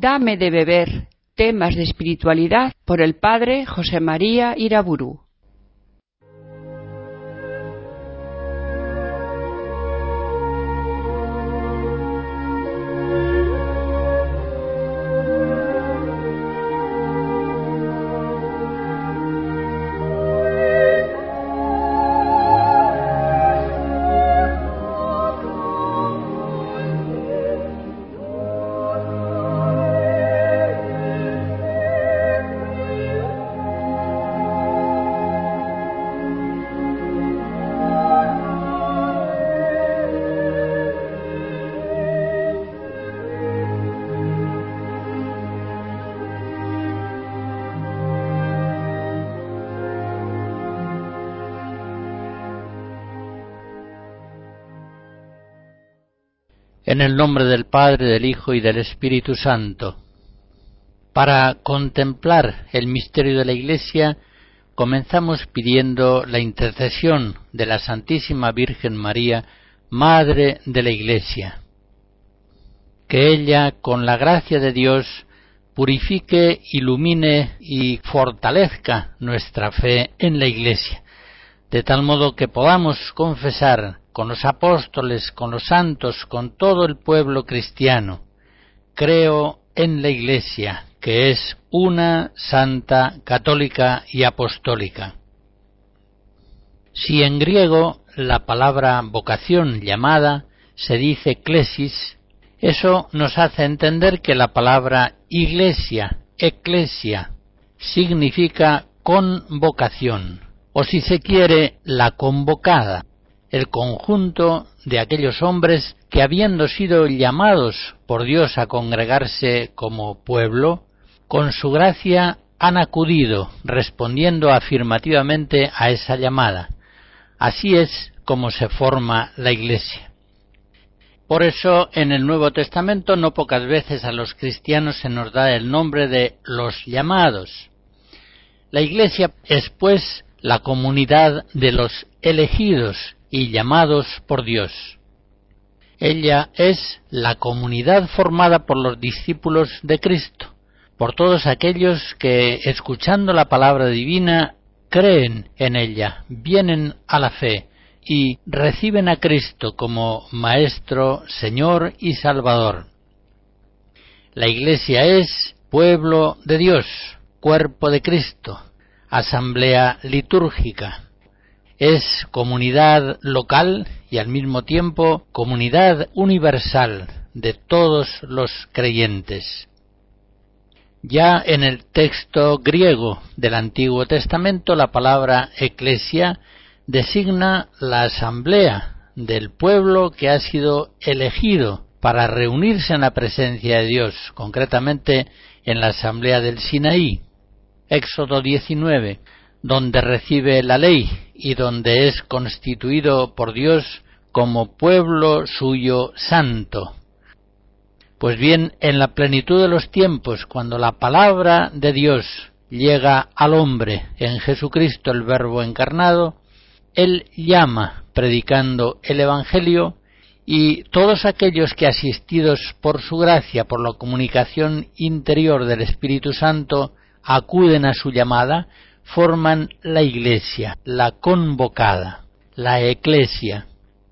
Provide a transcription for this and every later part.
Dame de beber, temas de espiritualidad, por el Padre José María Iraburu. En el nombre del Padre, del Hijo y del Espíritu Santo. Para contemplar el misterio de la Iglesia, comenzamos pidiendo la intercesión de la Santísima Virgen María, Madre de la Iglesia. Que ella, con la gracia de Dios, purifique, ilumine y fortalezca nuestra fe en la Iglesia, de tal modo que podamos confesar con los apóstoles, con los santos, con todo el pueblo cristiano: creo en la Iglesia, que es una, santa, católica y apostólica. Si en griego la palabra vocación, llamada, se dice eklesis, eso nos hace entender que la palabra iglesia, eclesia, significa convocación, o si se quiere, la convocada, el conjunto de aquellos hombres que, habiendo sido llamados por Dios a congregarse como pueblo, con su gracia han acudido, respondiendo afirmativamente a esa llamada. Así es como se forma la Iglesia. Por eso, en el Nuevo Testamento no pocas veces a los cristianos se nos da el nombre de los llamados. La Iglesia es, pues, la comunidad de los elegidos y llamados por Dios. Ella es la comunidad formada por los discípulos de Cristo, por todos aquellos que, escuchando la palabra divina, creen en ella, vienen a la fe y reciben a Cristo como Maestro, Señor y Salvador. La Iglesia es pueblo de Dios, cuerpo de Cristo, asamblea litúrgica. Es comunidad local y al mismo tiempo comunidad universal de todos los creyentes. Ya en el texto griego del Antiguo Testamento, la palabra eclesia designa la asamblea del pueblo que ha sido elegido para reunirse en la presencia de Dios, concretamente en la asamblea del Sinaí, Éxodo 19, donde recibe la ley y donde es constituido por Dios como pueblo suyo santo. Pues bien, en la plenitud de los tiempos, cuando la palabra de Dios llega al hombre en Jesucristo, el Verbo encarnado, Él llama predicando el Evangelio, y todos aquellos que, asistidos por su gracia, por la comunicación interior del Espíritu Santo, acuden a su llamada, forman la Iglesia, la convocada, la Eclesia.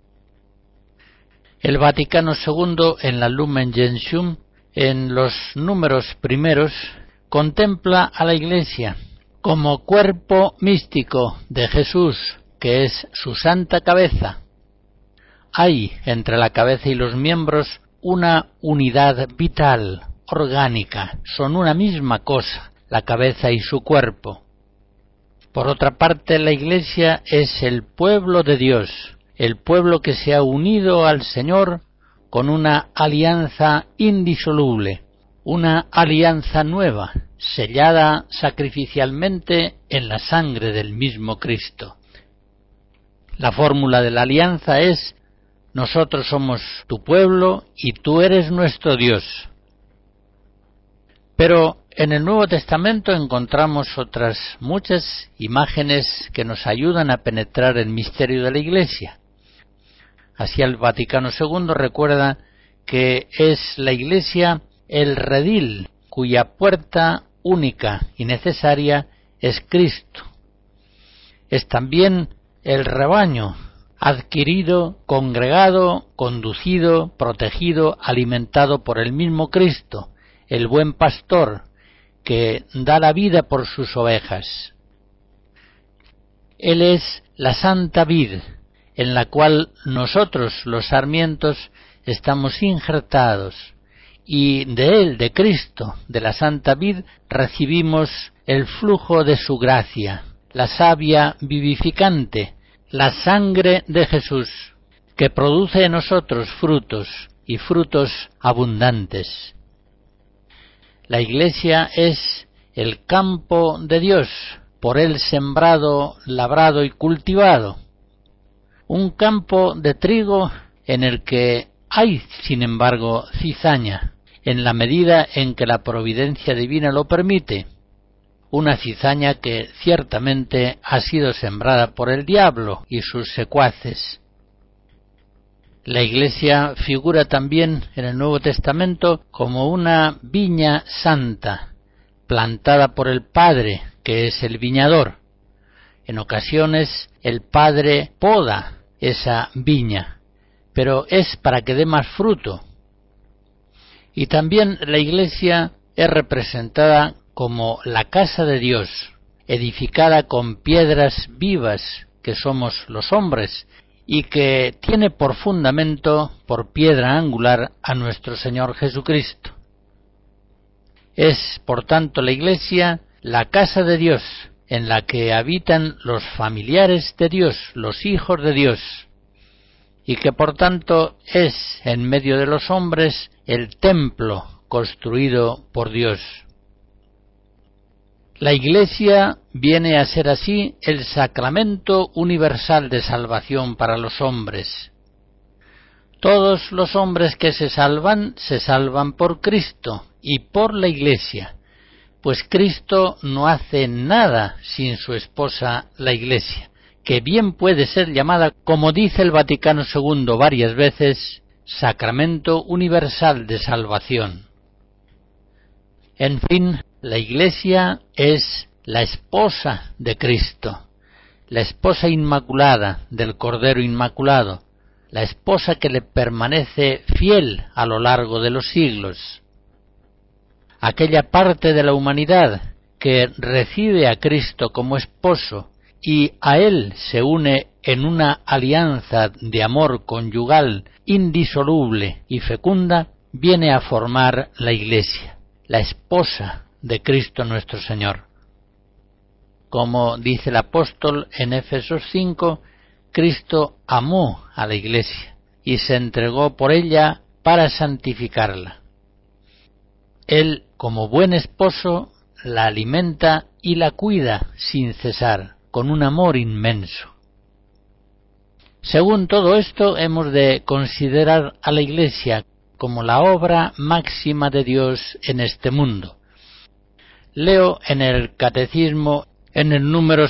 El Vaticano II, en la Lumen Gentium, en los números primeros, contempla a la Iglesia como cuerpo místico de Jesús, que es su santa cabeza. Hay entre la cabeza y los miembros una unidad vital, orgánica, son una misma cosa, la cabeza y su cuerpo. Por otra parte, la Iglesia es el pueblo de Dios, el pueblo que se ha unido al Señor con una alianza indisoluble, una alianza nueva, sellada sacrificialmente en la sangre del mismo Cristo. La fórmula de la alianza es: nosotros somos tu pueblo y tú eres nuestro Dios. Pero en el Nuevo Testamento encontramos otras muchas imágenes que nos ayudan a penetrar el misterio de la Iglesia. Así el Vaticano II recuerda que es la Iglesia el redil cuya puerta única y necesaria es Cristo. Es también el rebaño, adquirido, congregado, conducido, protegido, alimentado por el mismo Cristo, el buen pastor, que da la vida por sus ovejas. Él es la santa vid, en la cual nosotros, los sarmientos, estamos injertados, y de Él, de Cristo, de la santa vid, recibimos el flujo de su gracia, la savia vivificante, la sangre de Jesús, que produce en nosotros frutos, y frutos abundantes. La Iglesia es el campo de Dios, por Él sembrado, labrado y cultivado. Un campo de trigo en el que hay, sin embargo, cizaña, en la medida en que la providencia divina lo permite. Una cizaña que ciertamente ha sido sembrada por el diablo y sus secuaces. La Iglesia figura también en el Nuevo Testamento como una viña santa, plantada por el Padre, que es el viñador. En ocasiones el Padre poda esa viña, pero es para que dé más fruto. Y también la Iglesia es representada como la casa de Dios, edificada con piedras vivas, que somos los hombres, y que tiene por fundamento, por piedra angular, a nuestro Señor Jesucristo. Es, por tanto, la Iglesia la casa de Dios, en la que habitan los familiares de Dios, los hijos de Dios, y que por tanto es, en medio de los hombres, el templo construido por Dios. La Iglesia viene a ser así el sacramento universal de salvación para los hombres. Todos los hombres que se salvan por Cristo y por la Iglesia, pues Cristo no hace nada sin su esposa la Iglesia, que bien puede ser llamada, como dice el Vaticano II varias veces, sacramento universal de salvación. En fin, la Iglesia es la esposa de Cristo, la esposa inmaculada del Cordero Inmaculado, la esposa que le permanece fiel a lo largo de los siglos. Aquella parte de la humanidad que recibe a Cristo como esposo y a Él se une en una alianza de amor conyugal indisoluble y fecunda, viene a formar la Iglesia, la esposa de Cristo nuestro Señor. Como dice el apóstol en Efesios 5, Cristo amó a la Iglesia y se entregó por ella para santificarla. Él, como buen esposo, la alimenta y la cuida sin cesar, con un amor inmenso. Según todo esto, hemos de considerar a la Iglesia como la obra máxima de Dios en este mundo. Leo en el Catecismo, en el número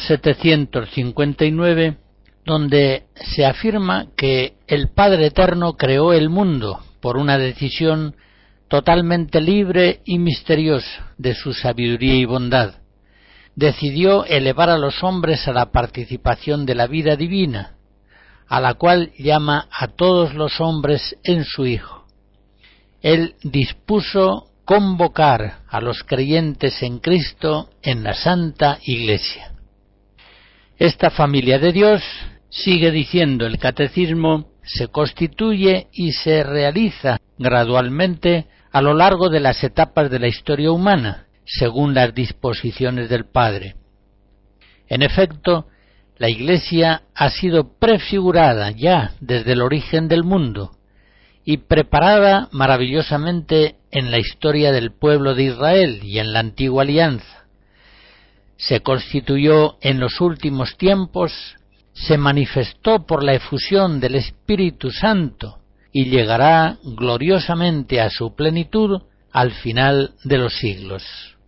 759, donde se afirma que el Padre Eterno creó el mundo por una decisión totalmente libre y misteriosa de su sabiduría y bondad. Decidió elevar a los hombres a la participación de la vida divina, a la cual llama a todos los hombres en su Hijo. Él dispuso convocar a los creyentes en Cristo en la Santa Iglesia. Esta familia de Dios, sigue diciendo el Catecismo, se constituye y se realiza gradualmente a lo largo de las etapas de la historia humana, según las disposiciones del Padre. En efecto, la Iglesia ha sido prefigurada ya desde el origen del mundo y preparada maravillosamente en la historia del pueblo de Israel y en la antigua alianza. Se constituyó en los últimos tiempos, se manifestó por la efusión del Espíritu Santo y llegará gloriosamente a su plenitud al final de los siglos.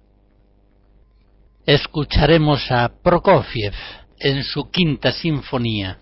Escucharemos a Prokofiev en su Quinta Sinfonía.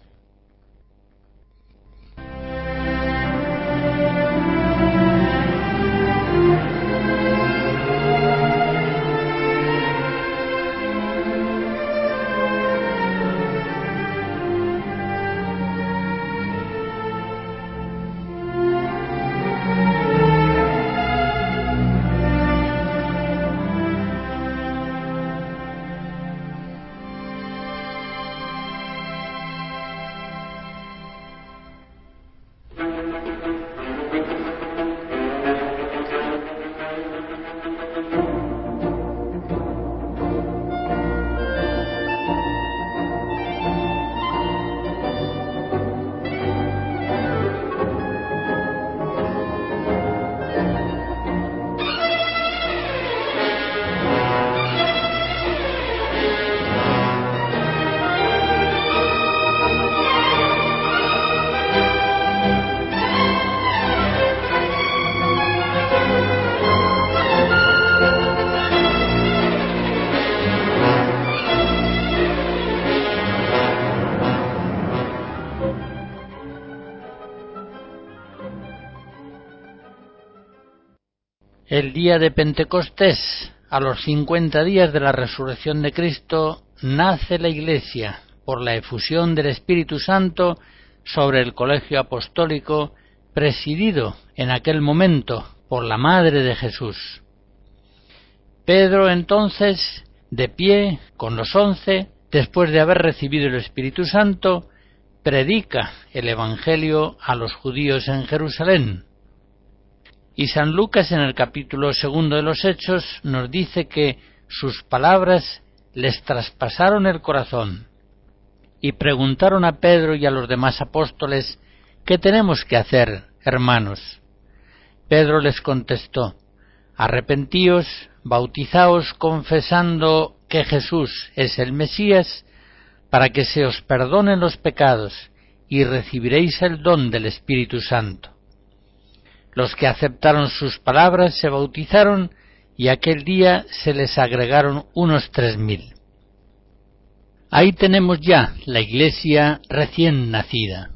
El día de Pentecostés, a los 50 días de la resurrección de Cristo, nace la Iglesia por la efusión del Espíritu Santo sobre el colegio apostólico, presidido en aquel momento por la Madre de Jesús. Pedro entonces, de pie, con los 11, después de haber recibido el Espíritu Santo, predica el Evangelio a los judíos en Jerusalén. Y San Lucas, en el capítulo 2 de los Hechos, nos dice que sus palabras les traspasaron el corazón, y preguntaron a Pedro y a los demás apóstoles: ¿qué tenemos que hacer, hermanos? Pedro les contestó: arrepentíos, bautizaos confesando que Jesús es el Mesías, para que se os perdonen los pecados, y recibiréis el don del Espíritu Santo. Los que aceptaron sus palabras se bautizaron, y aquel día se les agregaron unos 3.000. Ahí tenemos ya la Iglesia recién nacida.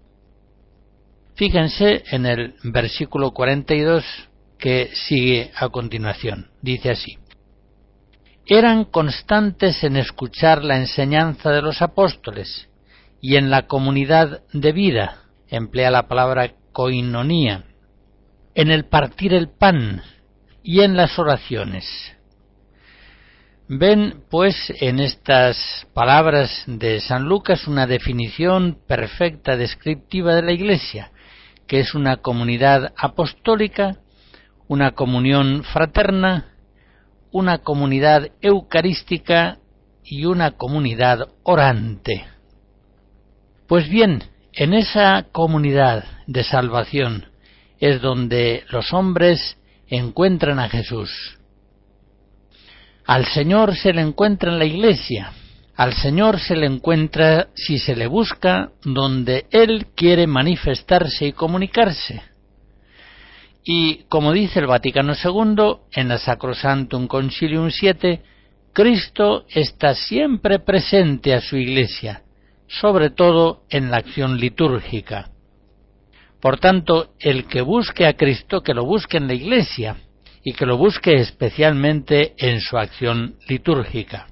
Fíjense en el versículo 42 que sigue a continuación. Dice así: eran constantes en escuchar la enseñanza de los apóstoles y en la comunidad de vida, emplea la palabra koinonía, en el partir el pan y en las oraciones. Ven, pues, en estas palabras de San Lucas una definición perfecta, descriptiva de la Iglesia, que es una comunidad apostólica, una comunión fraterna, una comunidad eucarística y una comunidad orante. Pues bien, en esa comunidad de salvación es donde los hombres encuentran a Jesús. Al Señor se le encuentra en la Iglesia. Al Señor se le encuentra, si se le busca, donde Él quiere manifestarse y comunicarse. Y, como dice el Vaticano II, en la Sacrosanctum Concilium 7, Cristo está siempre presente a su Iglesia, sobre todo en la acción litúrgica. Por tanto, el que busque a Cristo, que lo busque en la Iglesia, y que lo busque especialmente en su acción litúrgica.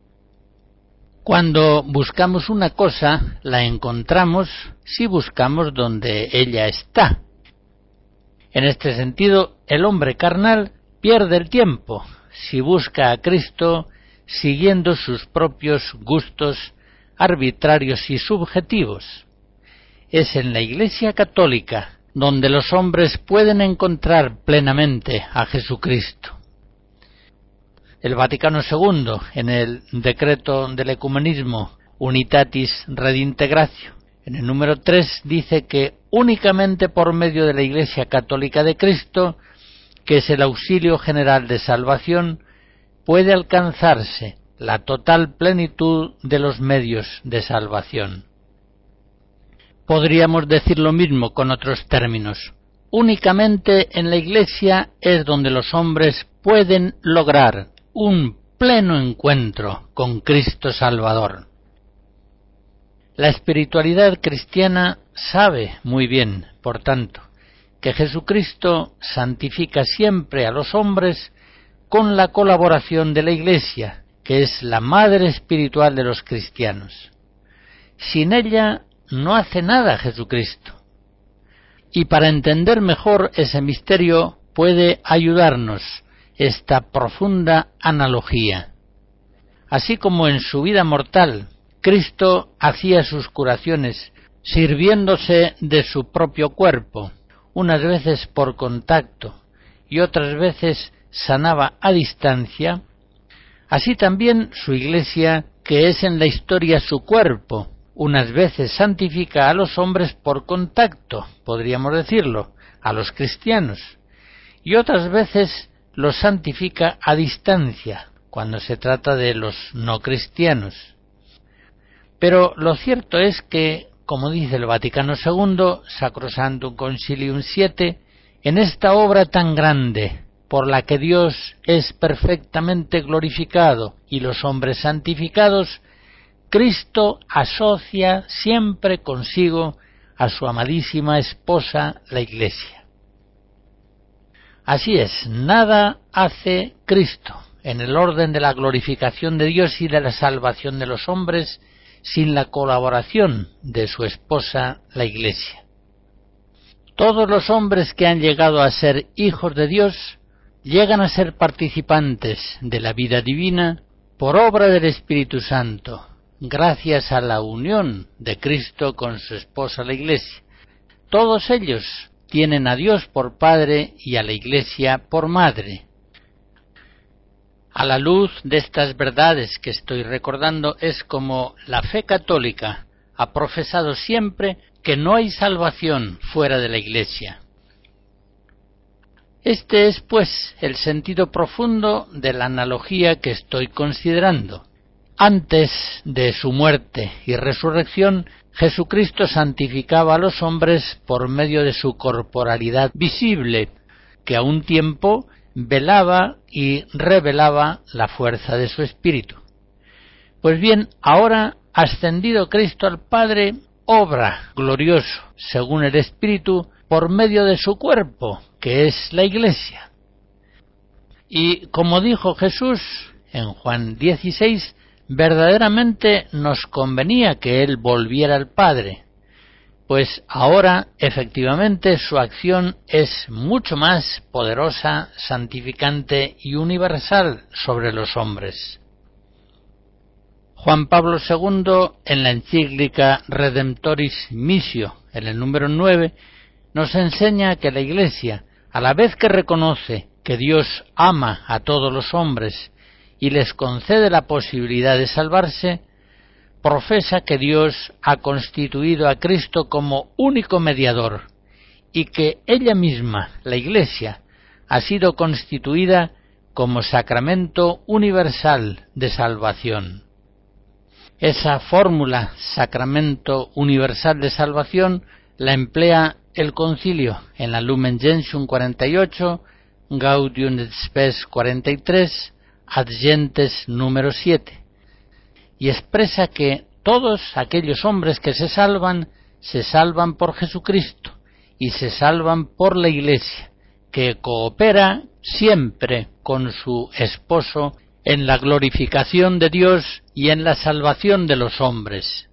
Cuando buscamos una cosa, la encontramos si buscamos donde ella está. En este sentido, el hombre carnal pierde el tiempo si busca a Cristo siguiendo sus propios gustos arbitrarios y subjetivos. Es en la Iglesia católica donde los hombres pueden encontrar plenamente a Jesucristo. El Vaticano II, en el decreto del ecumenismo Unitatis Redintegratio, en el número 3, dice que únicamente por medio de la Iglesia Católica de Cristo, que es el auxilio general de salvación, puede alcanzarse la total plenitud de los medios de salvación. Podríamos decir lo mismo con otros términos. Únicamente en la Iglesia es donde los hombres pueden lograr un pleno encuentro con Cristo Salvador. La espiritualidad cristiana sabe muy bien, por tanto, que Jesucristo santifica siempre a los hombres con la colaboración de la Iglesia, que es la madre espiritual de los cristianos. Sin ella no hace nada Jesucristo. Y para entender mejor ese misterio puede ayudarnos esta profunda analogía. Así como en su vida mortal Cristo hacía sus curaciones sirviéndose de su propio cuerpo, unas veces por contacto y otras veces sanaba a distancia, así también su Iglesia, que es en la historia su cuerpo, unas veces santifica a los hombres por contacto, podríamos decirlo, a los cristianos, y otras veces los santifica a distancia, cuando se trata de los no cristianos. Pero lo cierto es que, como dice el Vaticano II, Sacrosanctum Concilium 7, en esta obra tan grande, por la que Dios es perfectamente glorificado y los hombres santificados, Cristo asocia siempre consigo a su amadísima esposa, la Iglesia. Así es, nada hace Cristo en el orden de la glorificación de Dios y de la salvación de los hombres sin la colaboración de su esposa, la Iglesia. Todos los hombres que han llegado a ser hijos de Dios llegan a ser participantes de la vida divina por obra del Espíritu Santo, gracias a la unión de Cristo con su esposa, la Iglesia. Todos ellos tienen a Dios por Padre y a la Iglesia por Madre. A la luz de estas verdades que estoy recordando, es como la fe católica ha profesado siempre que no hay salvación fuera de la Iglesia. Este es, pues, el sentido profundo de la analogía que estoy considerando. Antes de su muerte y resurrección, Jesucristo santificaba a los hombres por medio de su corporalidad visible, que a un tiempo velaba y revelaba la fuerza de su espíritu. Pues bien, ahora, ascendido Cristo al Padre, obra glorioso, según el Espíritu, por medio de su cuerpo, que es la Iglesia. Y como dijo Jesús en Juan 16, verdaderamente nos convenía que Él volviera al Padre, pues ahora efectivamente su acción es mucho más poderosa, santificante y universal sobre los hombres. Juan Pablo II, en la encíclica Redemptoris Missio, en el número 9, nos enseña que la Iglesia, a la vez que reconoce que Dios ama a todos los hombres y les concede la posibilidad de salvarse, profesa que Dios ha constituido a Cristo como único mediador y que ella misma, la Iglesia, ha sido constituida como sacramento universal de salvación. Esa fórmula, sacramento universal de salvación, la emplea el Concilio en la Lumen Gentium 48, Gaudium et Spes 43, Ad Gentes número 7, y expresa que todos aquellos hombres que se salvan por Jesucristo y se salvan por la Iglesia, que coopera siempre con su esposo en la glorificación de Dios y en la salvación de los hombres.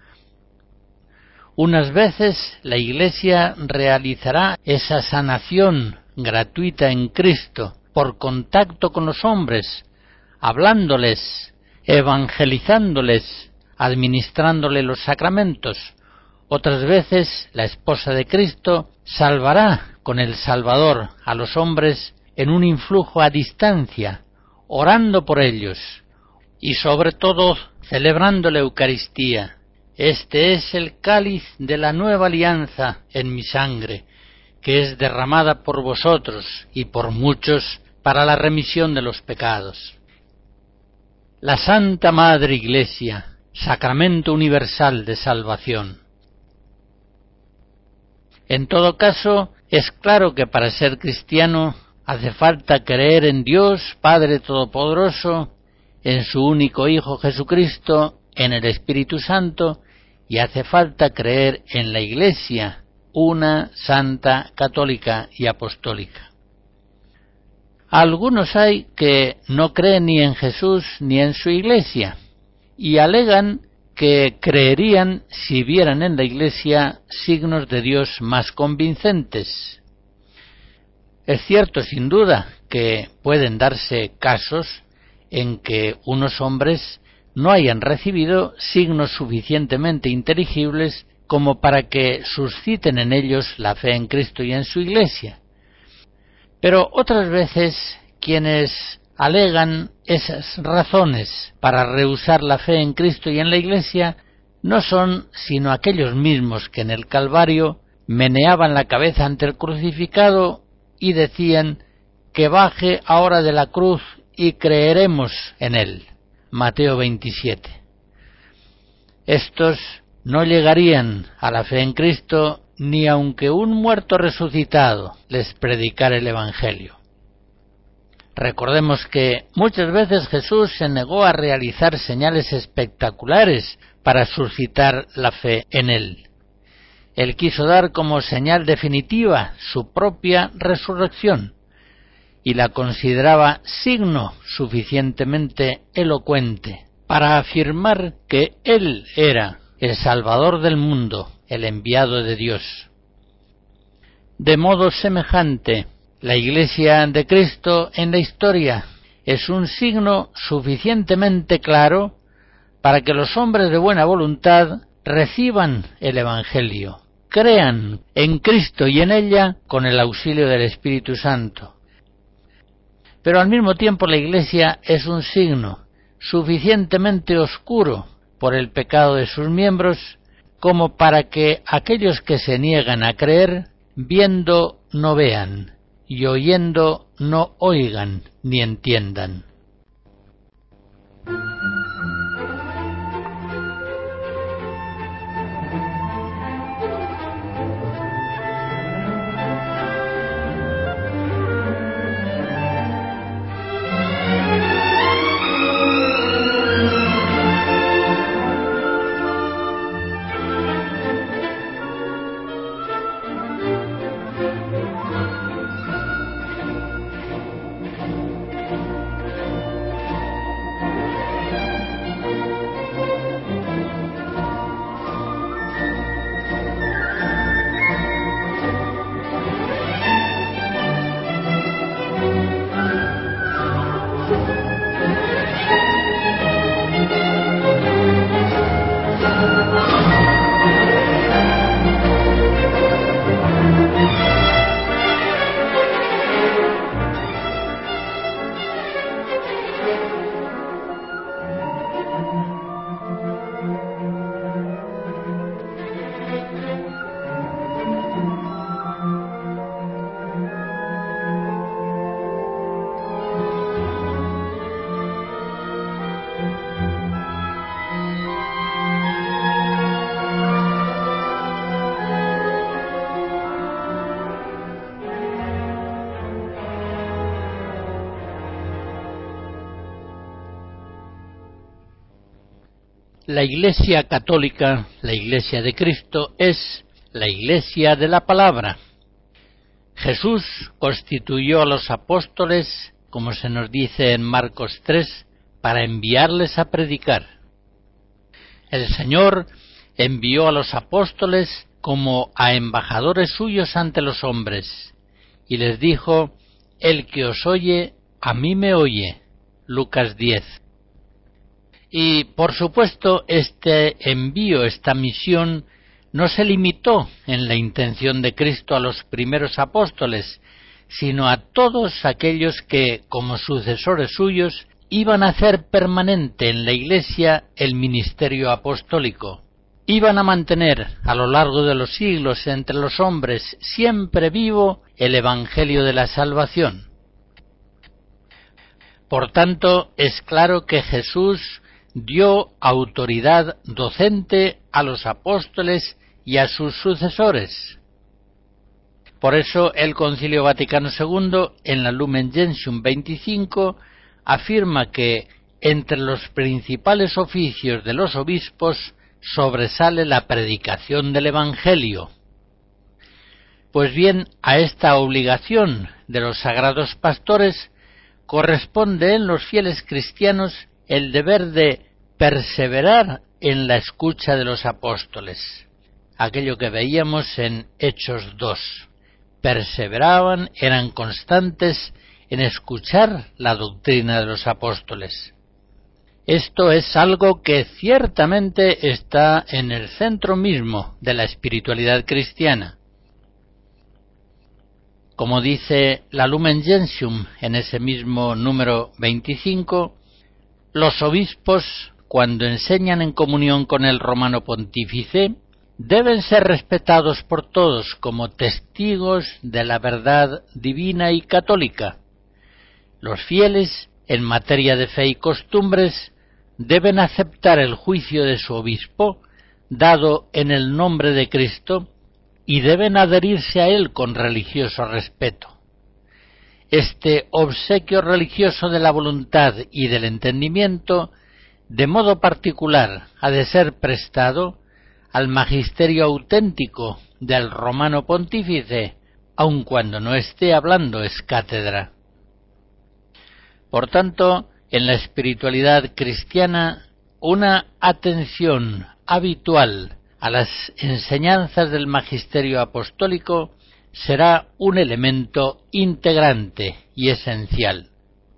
Unas veces la Iglesia realizará esa sanación gratuita en Cristo por contacto con los hombres, hablándoles, evangelizándoles, administrándoles los sacramentos. Otras veces la esposa de Cristo salvará con el Salvador a los hombres en un influjo a distancia, orando por ellos y sobre todo celebrando la Eucaristía. Este es el cáliz de la nueva alianza en mi sangre, que es derramada por vosotros y por muchos para la remisión de los pecados. La Santa Madre Iglesia, sacramento universal de salvación. En todo caso, es claro que para ser cristiano hace falta creer en Dios, Padre Todopoderoso, en su único Hijo Jesucristo, en el Espíritu Santo, y hace falta creer en la Iglesia, una, santa, católica y apostólica. Algunos hay que no creen ni en Jesús ni en su Iglesia, y alegan que creerían si vieran en la Iglesia signos de Dios más convincentes. Es cierto, sin duda, que pueden darse casos en que unos hombres no hayan recibido signos suficientemente inteligibles como para que susciten en ellos la fe en Cristo y en su Iglesia. Pero otras veces quienes alegan esas razones para rehusar la fe en Cristo y en la Iglesia no son sino aquellos mismos que en el Calvario meneaban la cabeza ante el crucificado y decían que baje ahora de la cruz y creeremos en él. Mateo 27. Estos no llegarían a la fe en Cristo ni aunque un muerto resucitado les predicara el Evangelio. Recordemos que muchas veces Jesús se negó a realizar señales espectaculares para suscitar la fe en él. Él quiso dar como señal definitiva su propia resurrección, y la consideraba signo suficientemente elocuente para afirmar que Él era el Salvador del mundo, el enviado de Dios. De modo semejante, la Iglesia de Cristo en la historia es un signo suficientemente claro para que los hombres de buena voluntad reciban el Evangelio, crean en Cristo y en ella con el auxilio del Espíritu Santo. Pero al mismo tiempo la Iglesia es un signo suficientemente oscuro por el pecado de sus miembros como para que aquellos que se niegan a creer, viendo no vean y oyendo no oigan ni entiendan. La Iglesia católica, la Iglesia de Cristo, es la Iglesia de la Palabra. Jesús constituyó a los apóstoles, como se nos dice en Marcos 3, para enviarles a predicar. El Señor envió a los apóstoles como a embajadores suyos ante los hombres, y les dijo: el que os oye, a mí me oye. Lucas 10. Y, por supuesto, este envío, esta misión, no se limitó en la intención de Cristo a los primeros apóstoles, sino a todos aquellos que, como sucesores suyos, iban a hacer permanente en la Iglesia el ministerio apostólico. Iban a mantener a lo largo de los siglos entre los hombres siempre vivo el Evangelio de la salvación. Por tanto, es claro que Jesús dio autoridad docente a los apóstoles y a sus sucesores. Por eso el Concilio Vaticano II, en la Lumen Gentium 25, afirma que entre los principales oficios de los obispos sobresale la predicación del Evangelio. Pues bien, a esta obligación de los sagrados pastores corresponde en los fieles cristianos el deber de perseverar en la escucha de los apóstoles, aquello que veíamos en Hechos 2. Perseveraban, eran constantes en escuchar la doctrina de los apóstoles. Esto es algo que ciertamente está en el centro mismo de la espiritualidad cristiana. Como dice la Lumen Gentium en ese mismo número 25, los obispos, cuando enseñan en comunión con el Romano Pontífice, deben ser respetados por todos como testigos de la verdad divina y católica. Los fieles, en materia de fe y costumbres, deben aceptar el juicio de su obispo, dado en el nombre de Cristo, y deben adherirse a él con religioso respeto. Este obsequio religioso de la voluntad y del entendimiento, de modo particular, ha de ser prestado al magisterio auténtico del Romano Pontífice, aun cuando no esté hablando ex cátedra. Por tanto, en la espiritualidad cristiana, una atención habitual a las enseñanzas del magisterio apostólico será un elemento integrante y esencial.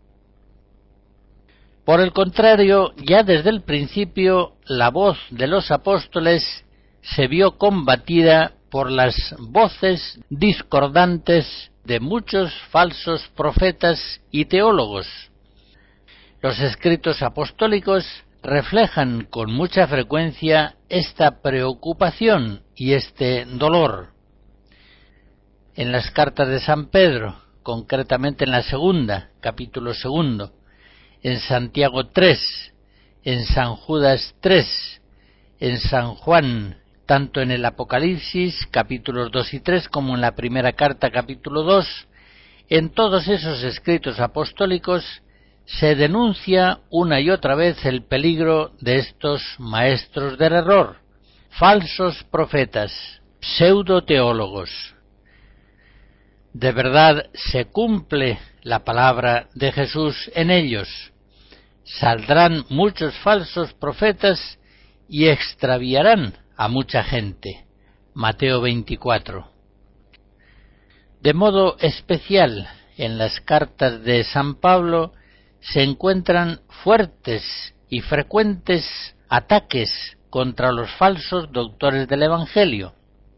Por el contrario, ya desde el principio, la voz de los apóstoles se vio combatida por las voces discordantes de muchos falsos profetas y teólogos. Los escritos apostólicos reflejan con mucha frecuencia esta preocupación y este dolor. En las cartas de San Pedro, concretamente en la segunda, capítulo 2, en Santiago 3, en San Judas 3, en San Juan, tanto en el Apocalipsis, capítulos 2 y 3, como en la primera carta, capítulo 2, en todos esos escritos apostólicos se denuncia una y otra vez el peligro de estos maestros del error, falsos profetas, pseudoteólogos. De verdad se cumple la palabra de Jesús en ellos. Saldrán muchos falsos profetas y extraviarán a mucha gente. Mateo 24. De modo especial, en las cartas de San Pablo se encuentran fuertes y frecuentes ataques contra los falsos doctores del Evangelio.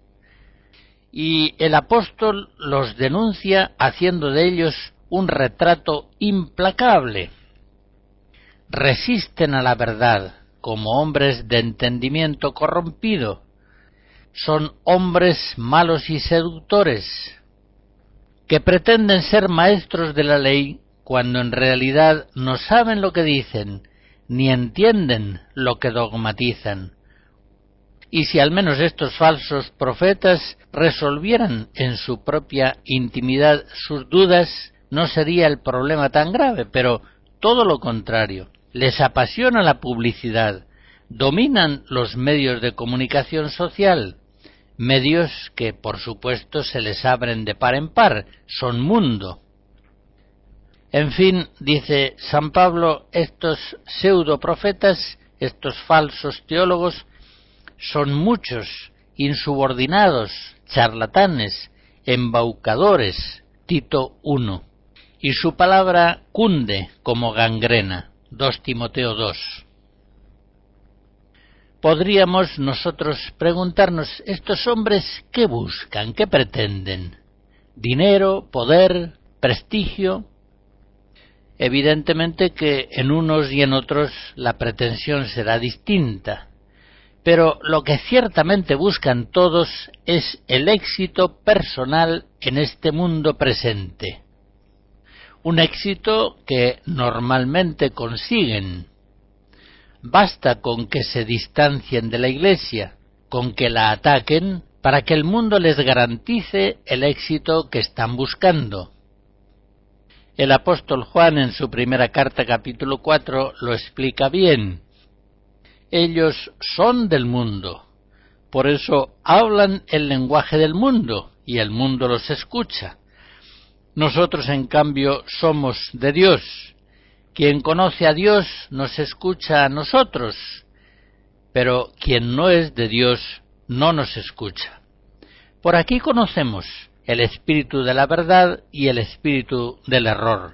Y el apóstol los denuncia haciendo de ellos un retrato implacable. Resisten a la verdad como hombres de entendimiento corrompido. Son hombres malos y seductores que pretenden ser maestros de la ley cuando en realidad no saben lo que dicen ni entienden lo que dogmatizan. Y si al menos estos falsos profetas resolvieran en su propia intimidad sus dudas, no sería el problema tan grave, pero todo lo contrario. Les apasiona la publicidad, dominan los medios de comunicación social, medios que por supuesto se les abren de par en par, son mundo. En fin, dice San Pablo, estos pseudoprofetas, estos falsos teólogos, son muchos, insubordinados, charlatanes, embaucadores, Tito 1, y su palabra cunde como gangrena, 2 Timoteo 2. Podríamos nosotros preguntarnos, ¿estos hombres qué buscan, qué pretenden? ¿Dinero, poder, prestigio? Evidentemente que en unos y en otros la pretensión será distinta. Pero lo que ciertamente buscan todos es el éxito personal en este mundo presente. Un éxito que normalmente consiguen. Basta con que se distancien de la Iglesia, con que la ataquen, para que el mundo les garantice el éxito que están buscando. El apóstol Juan en su primera carta, capítulo 4, lo explica bien. Ellos son del mundo, por eso hablan el lenguaje del mundo y el mundo los escucha. Nosotros, en cambio, somos de Dios. Quien conoce a Dios nos escucha a nosotros, pero quien no es de Dios no nos escucha. Por aquí conocemos el espíritu de la verdad y el espíritu del error.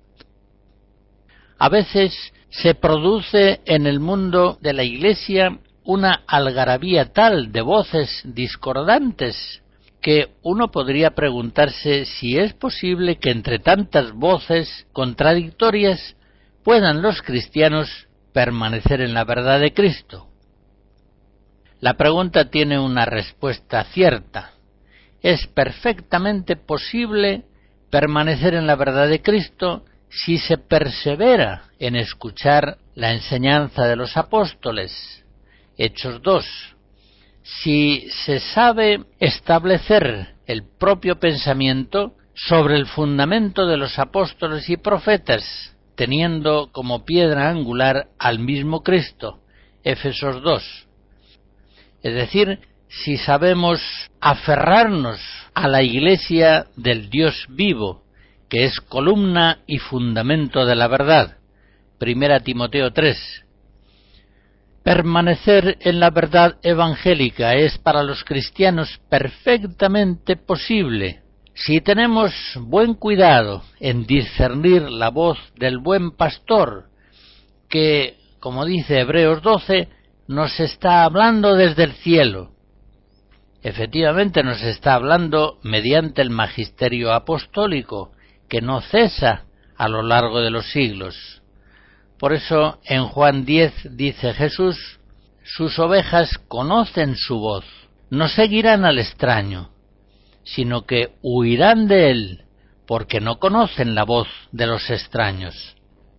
A veces se produce en el mundo de la Iglesia una algarabía tal de voces discordantes que uno podría preguntarse si es posible que entre tantas voces contradictorias puedan los cristianos permanecer en la verdad de Cristo. La pregunta tiene una respuesta cierta. Es perfectamente posible permanecer en la verdad de Cristo si se persevera en escuchar la enseñanza de los apóstoles, Hechos 2, si se sabe establecer el propio pensamiento sobre el fundamento de los apóstoles y profetas, teniendo como piedra angular al mismo Cristo, Efesios 2. Es decir, si sabemos aferrarnos a la Iglesia del Dios vivo, que es columna y fundamento de la verdad. 1 Timoteo 3. Permanecer en la verdad evangélica es para los cristianos perfectamente posible si tenemos buen cuidado en discernir la voz del buen pastor, que, como dice Hebreos 12, nos está hablando desde el cielo. Efectivamente nos está hablando mediante el magisterio apostólico, que no cesa a lo largo de los siglos. Por eso en Juan 10 dice Jesús: sus ovejas conocen su voz, no seguirán al extraño, sino que huirán de él, porque no conocen la voz de los extraños.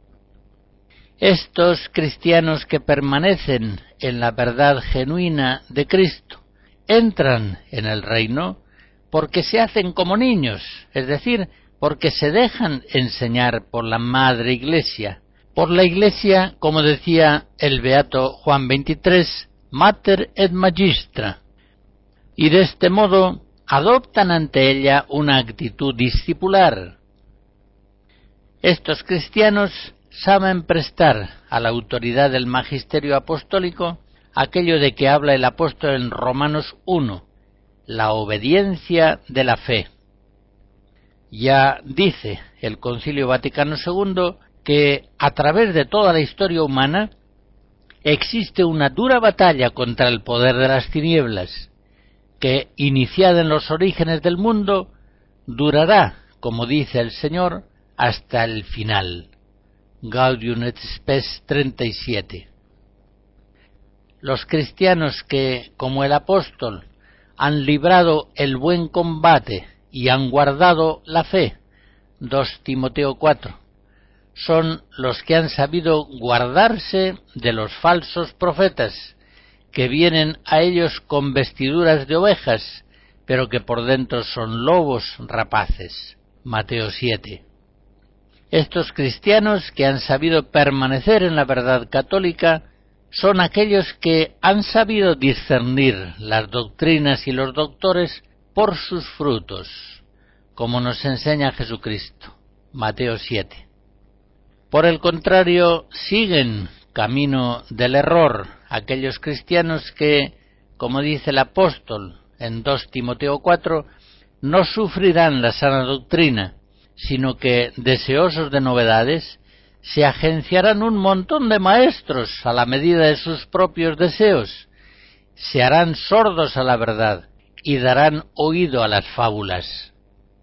Estos cristianos que permanecen en la verdad genuina de Cristo entran en el reino porque se hacen como niños, es decir, porque se dejan enseñar por la Madre Iglesia, por la Iglesia, como decía el beato Juan 23, Mater et Magistra, y de este modo adoptan ante ella una actitud discipular. Estos cristianos saben prestar a la autoridad del magisterio apostólico aquello de que habla el apóstol en Romanos 1, la obediencia de la fe. Ya dice el Concilio Vaticano II que a través de toda la historia humana existe una dura batalla contra el poder de las tinieblas, que, iniciada en los orígenes del mundo, durará, como dice el Señor, hasta el final. Gaudium et Spes 37. Los cristianos que, como el apóstol, han librado el buen combate y han guardado la fe, 2 Timoteo 4, son los que han sabido guardarse de los falsos profetas, que vienen a ellos con vestiduras de ovejas, pero que por dentro son lobos rapaces. Mateo 7. Estos cristianos que han sabido permanecer en la verdad católica son aquellos que han sabido discernir las doctrinas y los doctores por sus frutos, como nos enseña Jesucristo. Mateo 7. Por el contrario, siguen camino del error aquellos cristianos que, como dice el apóstol en 2 Timoteo 4, no sufrirán la sana doctrina, sino que, deseosos de novedades, se agenciarán un montón de maestros a la medida de sus propios deseos, se harán sordos a la verdad y darán oído a las fábulas.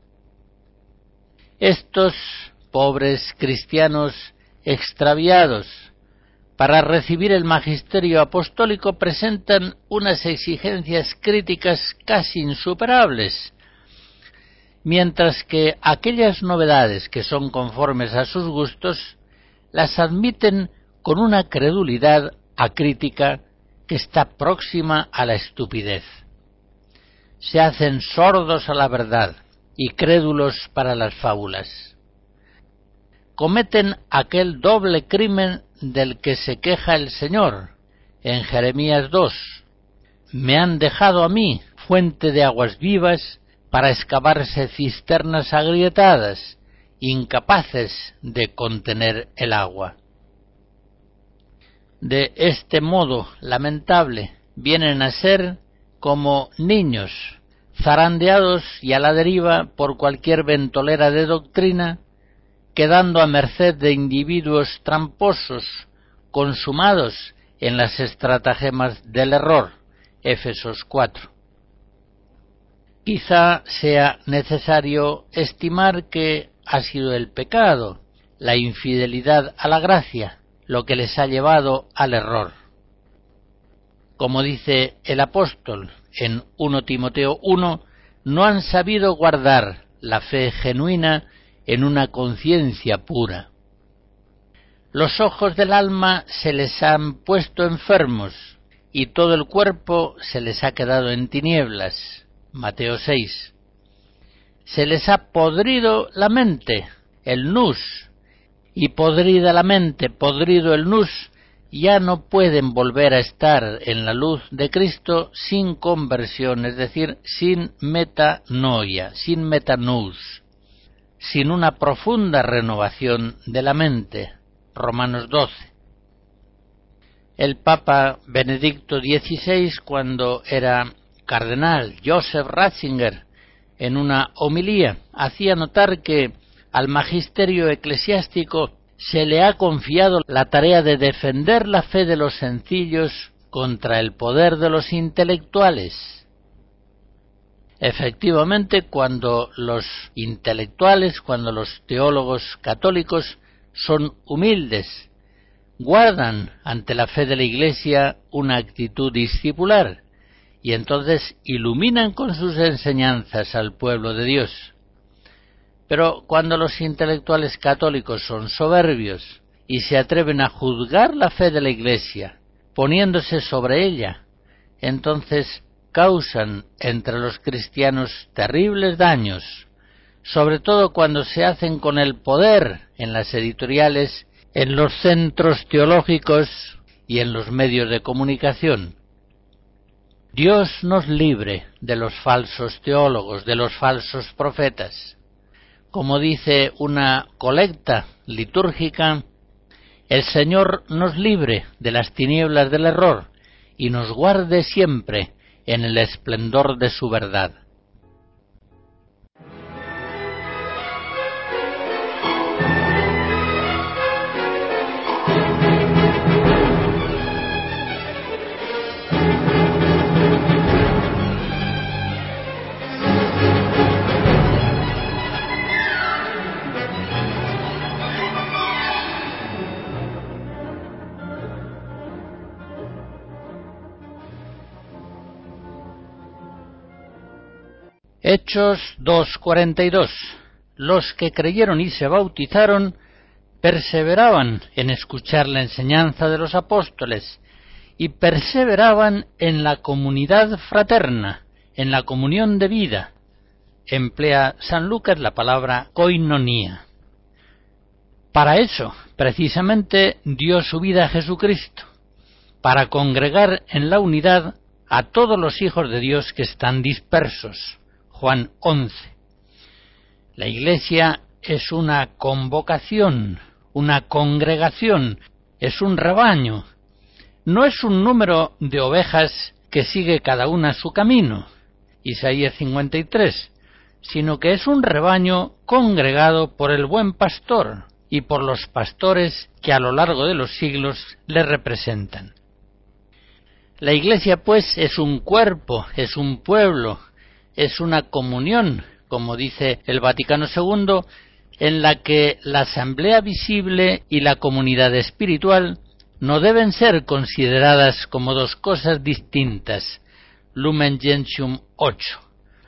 Estos pobres cristianos extraviados, para recibir el magisterio apostólico, presentan unas exigencias críticas casi insuperables, mientras que aquellas novedades que son conformes a sus gustos las admiten con una credulidad acrítica que está próxima a la estupidez. Se hacen sordos a la verdad y crédulos para las fábulas. Cometen aquel doble crimen del que se queja el Señor en Jeremías 2. Me han dejado a mí fuente de aguas vivas para excavarse cisternas agrietadas, incapaces de contener el agua. De este modo lamentable vienen a ser como niños, zarandeados y a la deriva por cualquier ventolera de doctrina, quedando a merced de individuos tramposos, consumados en las estratagemas del error. Éfesos 4. Quizá sea necesario estimar que ha sido el pecado, la infidelidad a la gracia, lo que les ha llevado al error. Como dice el apóstol en 1 Timoteo 1, no han sabido guardar la fe genuina en una conciencia pura. Los ojos del alma se les han puesto enfermos y todo el cuerpo se les ha quedado en tinieblas. Mateo 6. Se les ha podrido la mente, el nous, y podrida la mente, podrido el nous, ya no pueden volver a estar en la luz de Cristo sin conversión, es decir, sin metanoia, sin metanous. sin una profunda renovación de la mente. Romanos 12. El Papa Benedicto XVI, cuando era cardenal, Joseph Ratzinger, en una homilía, hacía notar que al magisterio eclesiástico se le ha confiado la tarea de defender la fe de los sencillos contra el poder de los intelectuales. Efectivamente, cuando los intelectuales, cuando los teólogos católicos son humildes, guardan ante la fe de la Iglesia una actitud discipular y entonces iluminan con sus enseñanzas al pueblo de Dios. Pero cuando los intelectuales católicos son soberbios y se atreven a juzgar la fe de la Iglesia, poniéndose sobre ella, entonces causan entre los cristianos terribles daños, sobre todo cuando se hacen con el poder en las editoriales, en los centros teológicos y en los medios de comunicación. Dios nos libre de los falsos teólogos, de los falsos profetas. Como dice una colecta litúrgica, el Señor nos libre de las tinieblas del error y nos guarde siempre en el esplendor de su verdad. Hechos 2:42. Los que creyeron y se bautizaron perseveraban en escuchar la enseñanza de los apóstoles y perseveraban en la comunidad fraterna, en la comunión de vida. Emplea San Lucas la palabra koinonía. Para eso, precisamente, dio su vida a Jesucristo, para congregar en la unidad a todos los hijos de Dios que están dispersos. Juan 11. La Iglesia es una convocación, una congregación, es un rebaño. No es un número de ovejas que sigue cada una su camino, Isaías 53, sino que es un rebaño congregado por el buen pastor y por los pastores que a lo largo de los siglos le representan. La Iglesia, pues, es un cuerpo, es un pueblo, es una comunión, como dice el Vaticano II, en la que la asamblea visible y la comunidad espiritual no deben ser consideradas como dos cosas distintas. Lumen Gentium 8.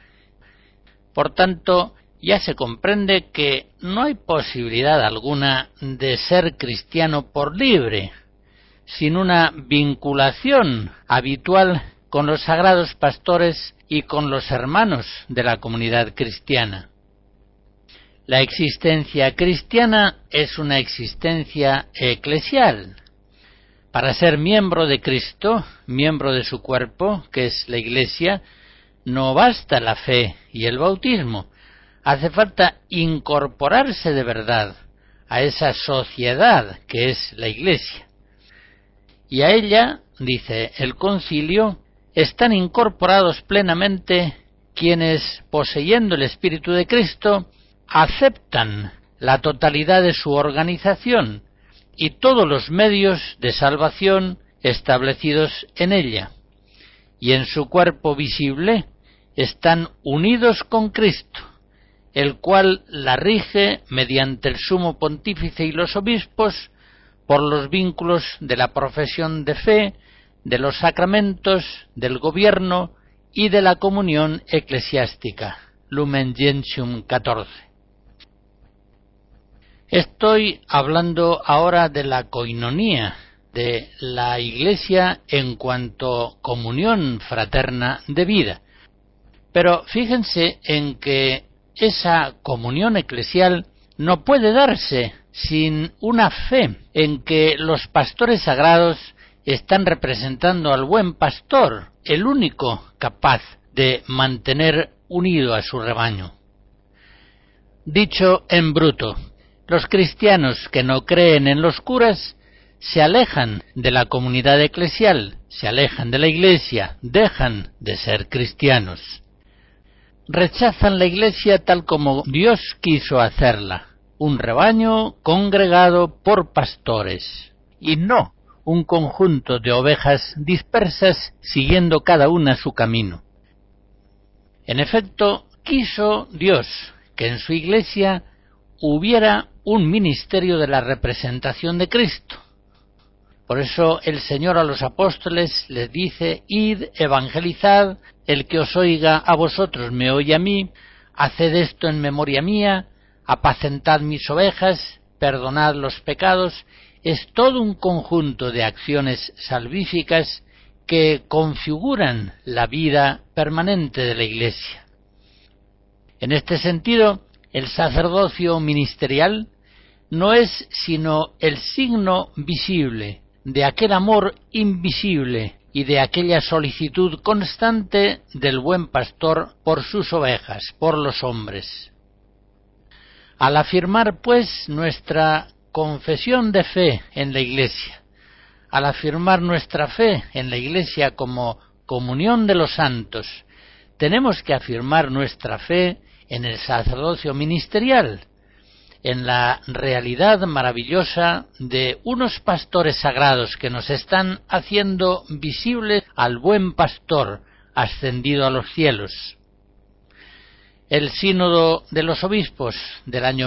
Por tanto, ya se comprende que no hay posibilidad alguna de ser cristiano por libre, sin una vinculación habitual con los sagrados pastores y con los hermanos de la comunidad cristiana. La existencia cristiana es una existencia eclesial. Para ser miembro de Cristo, miembro de su cuerpo, que es la Iglesia, no basta la fe y el bautismo. Hace falta incorporarse de verdad a esa sociedad que es la Iglesia. Y a ella, dice el concilio, están incorporados plenamente quienes, poseyendo el Espíritu de Cristo, aceptan la totalidad de su organización y todos los medios de salvación establecidos en ella, y en su cuerpo visible están unidos con Cristo, el cual la rige mediante el sumo pontífice y los obispos por los vínculos de la profesión de fe, de los sacramentos, del gobierno y de la comunión eclesiástica. Lumen Gentium 14. Estoy hablando ahora de la koinonía, de la Iglesia en cuanto comunión fraterna de vida. Pero fíjense en que esa comunión eclesial no puede darse sin una fe en que los pastores sagrados están representando al buen pastor, el único capaz de mantener unido a su rebaño. Dicho en bruto, los cristianos que no creen en los curas se alejan de la comunidad eclesial, se alejan de la Iglesia, dejan de ser cristianos. Rechazan la Iglesia tal como Dios quiso hacerla, un rebaño congregado por pastores, y no un conjunto de ovejas dispersas siguiendo cada una su camino. En efecto, quiso Dios que en su Iglesia hubiera un ministerio de la representación de Cristo. Por eso el Señor a los apóstoles les dice: id, evangelizad, el que os oiga a vosotros me oye a mí, haced esto en memoria mía, apacentad mis ovejas, perdonad los pecados. Es todo un conjunto de acciones salvíficas que configuran la vida permanente de la Iglesia. En este sentido, el sacerdocio ministerial no es sino el signo visible de aquel amor invisible y de aquella solicitud constante del buen pastor por sus ovejas, por los hombres. Al afirmar, pues, nuestra confesión de fe en la Iglesia, al afirmar nuestra fe en la Iglesia como comunión de los santos, tenemos que afirmar nuestra fe en el sacerdocio ministerial, en la realidad maravillosa de unos pastores sagrados que nos están haciendo visibles al buen pastor ascendido a los cielos. El Sínodo de los Obispos del año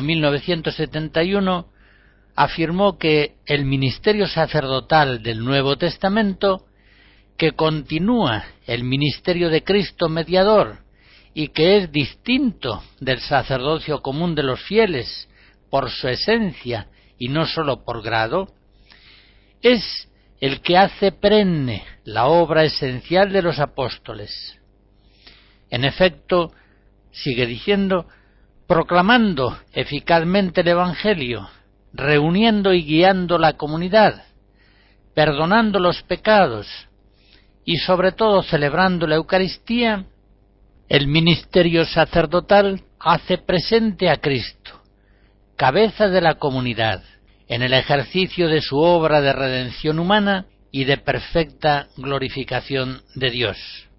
1971 afirmó que el ministerio sacerdotal del Nuevo Testamento, que continúa el ministerio de Cristo mediador y que es distinto del sacerdocio común de los fieles por su esencia y no sólo por grado, es el que hace perenne la obra esencial de los apóstoles. En efecto, sigue diciendo, proclamando eficazmente el Evangelio, reuniendo y guiando la comunidad, perdonando los pecados y sobre todo celebrando la Eucaristía, el ministerio sacerdotal hace presente a Cristo, cabeza de la comunidad, en el ejercicio de su obra de redención humana y de perfecta glorificación de Dios.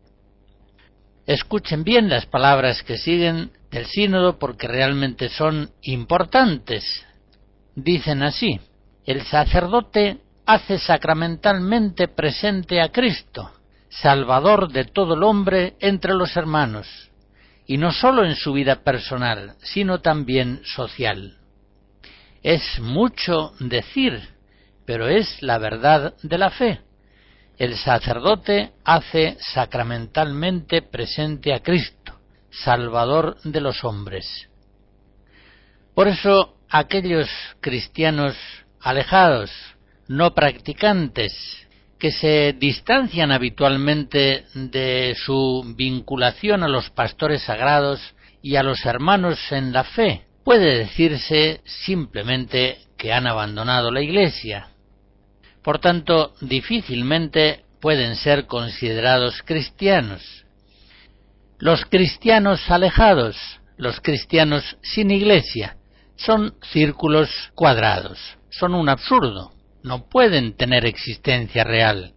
Escuchen bien las palabras que siguen del sínodo porque realmente son importantes. Dicen así: el sacerdote hace sacramentalmente presente a Cristo, Salvador de todo el hombre entre los hermanos, y no sólo en su vida personal, sino también social. Es mucho decir, pero es la verdad de la fe. El sacerdote hace sacramentalmente presente a Cristo, Salvador de los hombres. Por eso, aquellos cristianos alejados, no practicantes, que se distancian habitualmente de su vinculación a los pastores sagrados y a los hermanos en la fe, puede decirse simplemente que han abandonado la Iglesia. Por tanto, difícilmente pueden ser considerados cristianos. Los cristianos alejados, los cristianos sin Iglesia, son círculos cuadrados, son un absurdo, no pueden tener existencia real.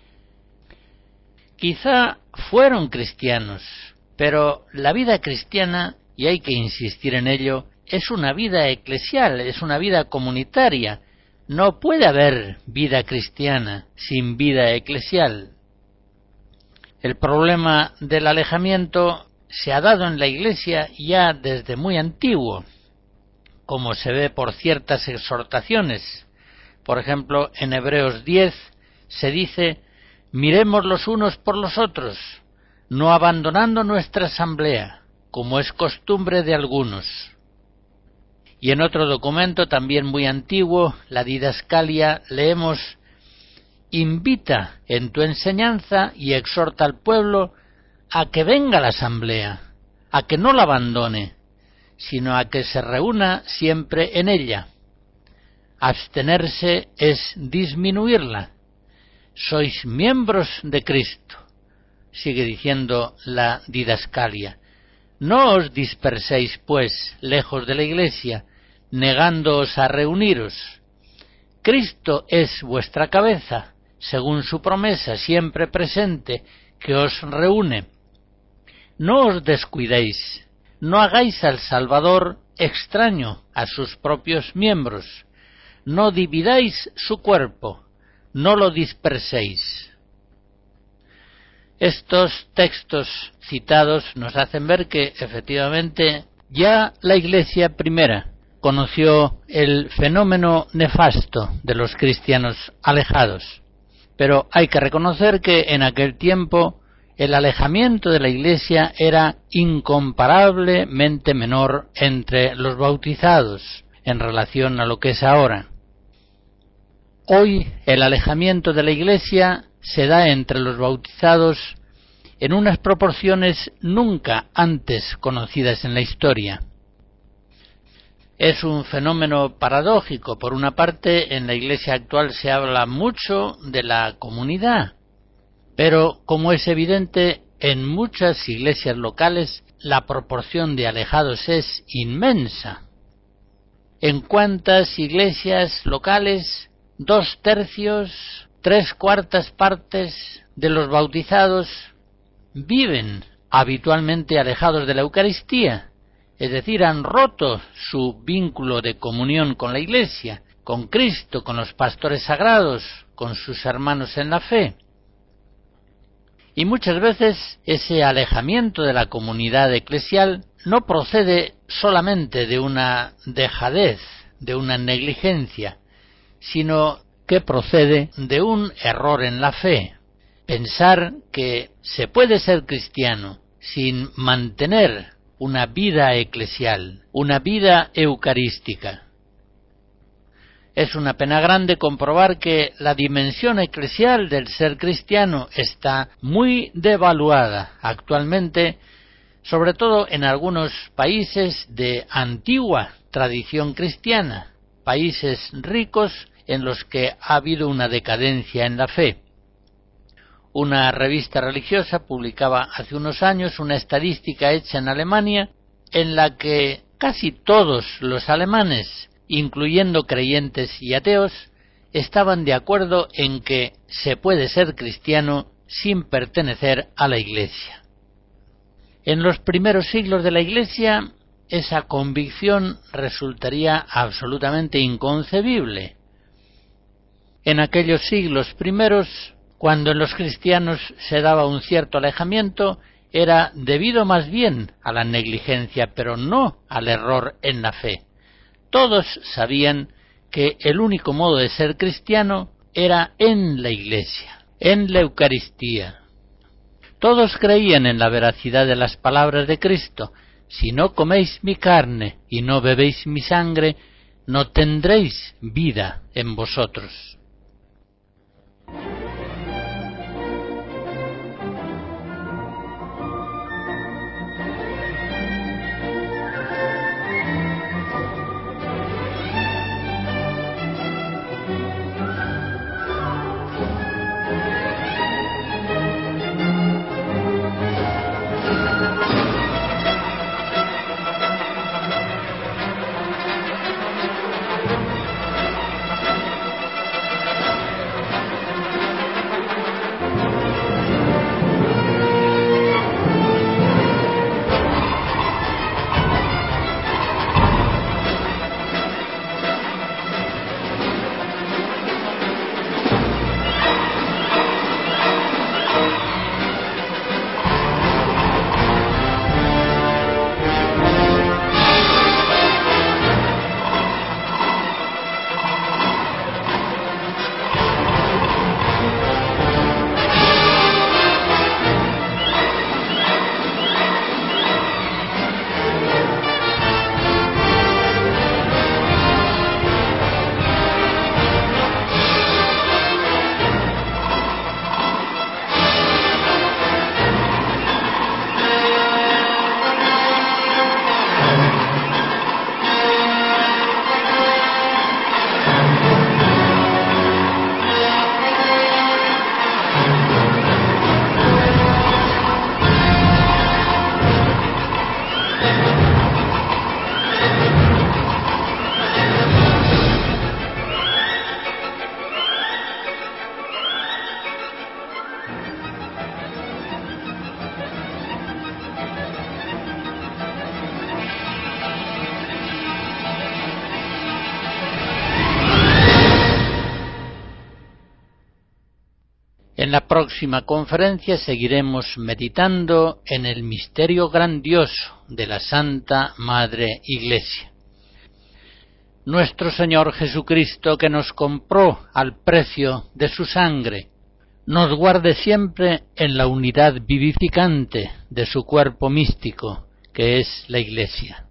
Quizá fueron cristianos, pero la vida cristiana, y hay que insistir en ello, es una vida eclesial, es una vida comunitaria. No puede haber vida cristiana sin vida eclesial. El problema del alejamiento se ha dado en la Iglesia ya desde muy antiguo, como se ve por ciertas exhortaciones. Por ejemplo, en Hebreos 10 se dice: miremos los unos por los otros, no abandonando nuestra asamblea, como es costumbre de algunos. Y en otro documento también muy antiguo, la Didascalia, leemos: invita en tu enseñanza y exhorta al pueblo a que venga a la asamblea, a que no la abandone, sino a que se reúna siempre en ella. Abstenerse es disminuirla. Sois miembros de Cristo, sigue diciendo la Didascalia. No os disperséis, pues, lejos de la Iglesia, negándoos a reuniros. Cristo es vuestra cabeza, según su promesa siempre presente, que os reúne. No os descuidéis, no hagáis al Salvador extraño a sus propios miembros, no dividáis su cuerpo, no lo disperséis. Estos textos citados nos hacen ver que, efectivamente, ya la Iglesia primera conoció el fenómeno nefasto de los cristianos alejados, pero hay que reconocer que en aquel tiempo el alejamiento de la Iglesia era incomparablemente menor entre los bautizados en relación a lo que es ahora. Hoy el alejamiento de la Iglesia se da entre los bautizados en unas proporciones nunca antes conocidas en la historia. Es un fenómeno paradójico. Por una parte, en la Iglesia actual se habla mucho de la comunidad, pero, como es evidente, en muchas iglesias locales la proporción de alejados es inmensa. ¿En cuántas iglesias locales 2/3, 3/4 partes de los bautizados viven habitualmente alejados de la Eucaristía? Es decir, han roto su vínculo de comunión con la Iglesia, con Cristo, con los pastores sagrados, con sus hermanos en la fe. Y muchas veces ese alejamiento de la comunidad eclesial no procede solamente de una dejadez, de una negligencia, sino que procede de un error en la fe. Pensar que se puede ser cristiano sin mantener una vida eclesial, una vida eucarística. Es una pena grande comprobar que la dimensión eclesial del ser cristiano está muy devaluada actualmente, sobre todo en algunos países de antigua tradición cristiana, países ricos en los que ha habido una decadencia en la fe. Una revista religiosa publicaba hace unos años una estadística hecha en Alemania en la que casi todos los alemanes, incluyendo creyentes y ateos, estaban de acuerdo en que se puede ser cristiano sin pertenecer a la Iglesia. En los primeros siglos de la Iglesia, esa convicción resultaría absolutamente inconcebible. En aquellos siglos primeros, cuando en los cristianos se daba un cierto alejamiento, era debido más bien a la negligencia, pero no al error en la fe. Todos sabían que el único modo de ser cristiano era en la Iglesia, en la Eucaristía. Todos creían en la veracidad de las palabras de Cristo: si no coméis mi carne y no bebéis mi sangre, no tendréis vida en vosotros. En la próxima conferencia seguiremos meditando en el misterio grandioso de la Santa Madre Iglesia. Nuestro Señor Jesucristo, que nos compró al precio de su sangre, nos guarde siempre en la unidad vivificante de su cuerpo místico, que es la Iglesia.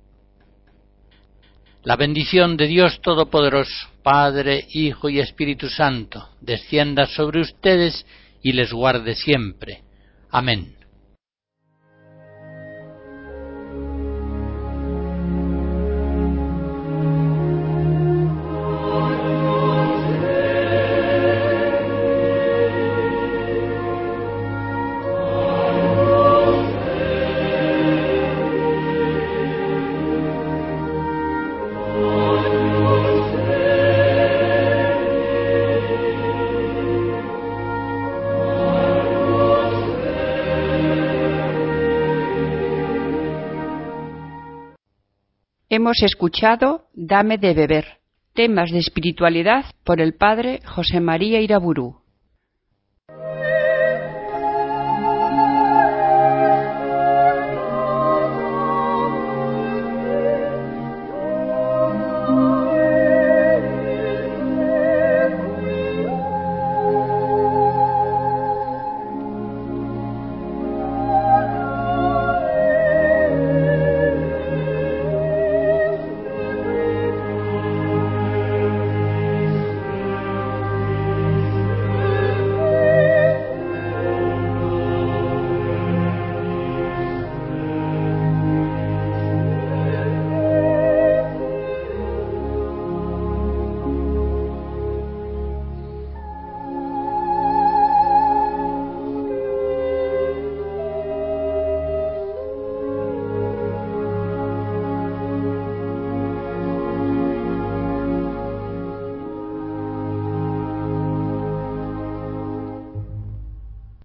La bendición de Dios Todopoderoso, Padre, Hijo y Espíritu Santo, descienda sobre ustedes y les guarde siempre. Amén. Hemos escuchado Dame de beber, temas de espiritualidad por el padre José María Iraburu.